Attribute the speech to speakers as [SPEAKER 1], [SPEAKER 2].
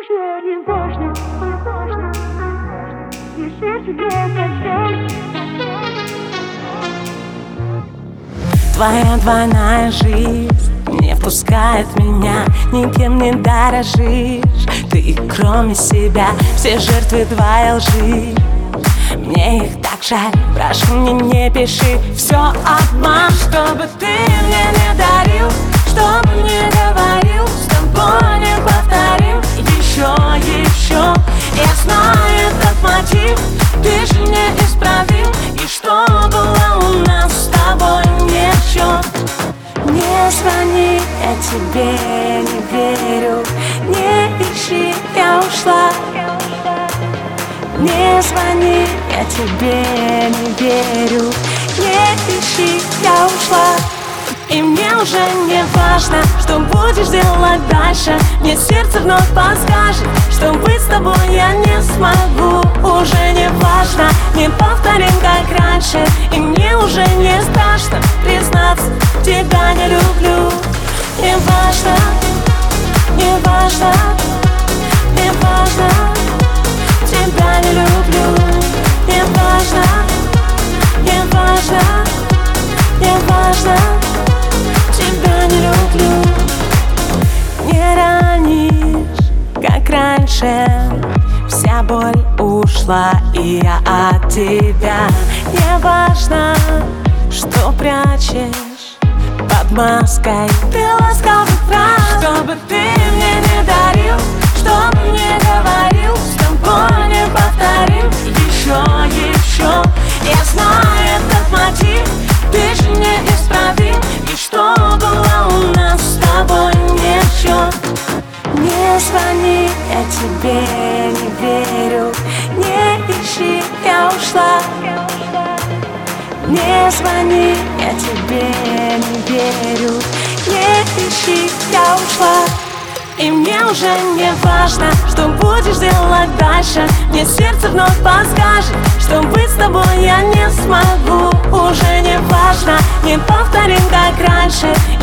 [SPEAKER 1] уже не важно, еще тебе хотел.
[SPEAKER 2] Твоя двойная жизнь не пускает меня, никем не дорожишь. Ты кроме себя, все жертвы твоей лжи. Мне их так жаль, прошу, мне не пиши. Все обман, чтобы ты мне не дарил, чтобы не говорил, с тобой не повторил. Еще, я знаю этот мотив, ты же не исправил. И что было у нас с тобой не в счет. Не звони, я тебе не верю, не ищи, я ушла. Не звони, я тебе не верю, не ищи, я ушла. И мне уже не важно, что будешь делать дальше. Мне сердце вновь подскажет, что быть с тобой я не смогу. Уже не важно, не повторим как раньше. И мне уже не страшно признаться, тебя не люблю. Не важно, не важно, не важно, тебя не люблю. Не важно, не важно, не важно, тебя не люблю. Не ранишь, как раньше, вся боль ушла, и я от тебя. Не важно, что прячешь под маской, ты ласковый фраз. Чтобы ты мне не дарил, чтобы не говорил, с тобой не повторил. Еще, я знаю этот мотив, ты же не исправил. И что было у нас с тобой не в счет. Не звони, я тебе не верю, не ищи, я ушла. Не звони, я тебе не верю, не ищи, я ушла. И мне уже не важно, что будешь делать дальше. Мне сердце вновь подскажет, что быть с тобой я не смогу. Уже не важно, не повторим как раньше.